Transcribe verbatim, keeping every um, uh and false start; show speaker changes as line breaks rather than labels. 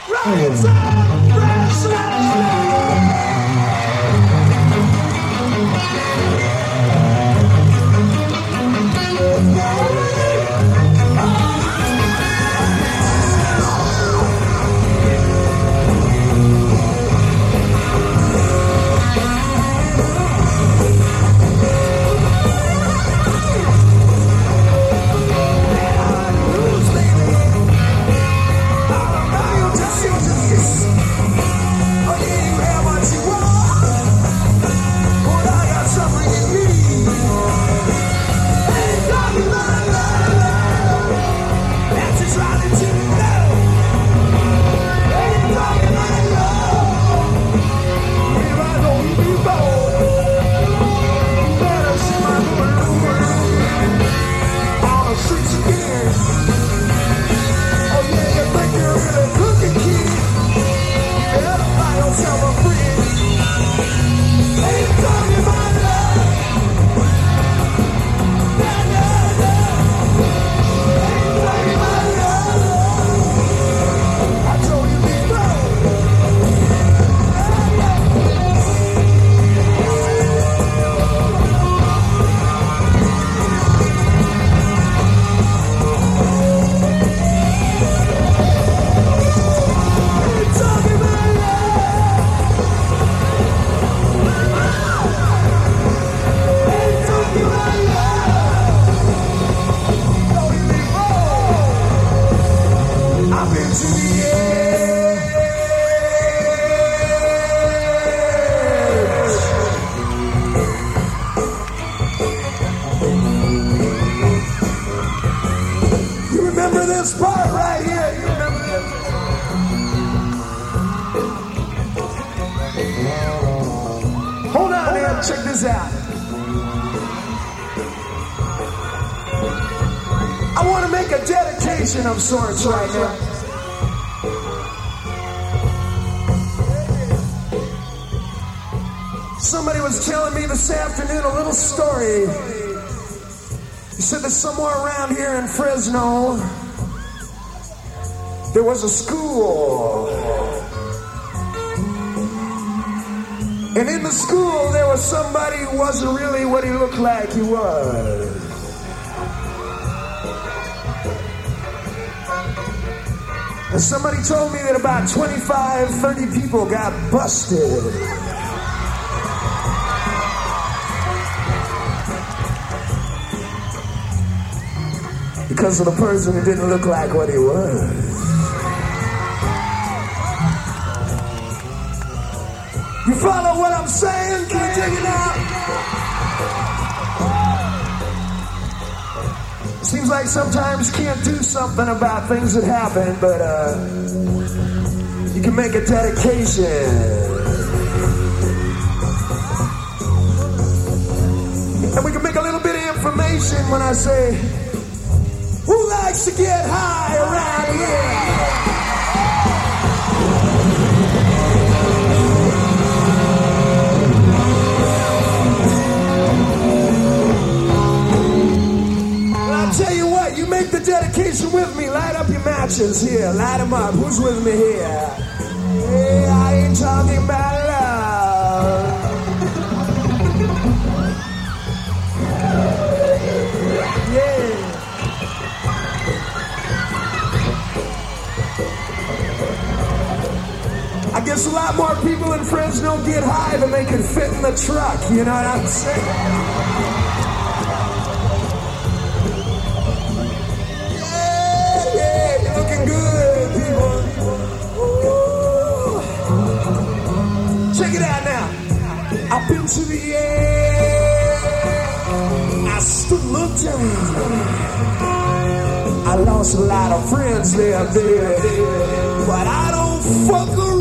Rise up, rise up. This part right here, you remember this? Hold on there, check this out. I want to make a dedication of sorts right now. Somebody was telling me this afternoon a little story. He said that somewhere around here in Fresno, there was a school. And in the school, there was somebody who wasn't really what he looked like he was. And somebody told me that about twenty-five, thirty people got busted. Because of the person who didn't look like what he was. You follow what I'm saying? Can you dig it out? Seems like sometimes you can't do something about things that happen, but uh, you can make a dedication. And we can make a little bit of information when I say, who likes to get high around here? Tell you what, you make the dedication with me. Light up your matches here. Light them up. Who's with me here? Hey, I ain't talking about love. Yeah. I guess a lot more people in Fresno get high than they can fit in the truck. You know what I'm saying? Good people. Ooh. Check it out now. Up into the air, I stood looked down. I lost a lot of friends there, baby, but I don't fuck around.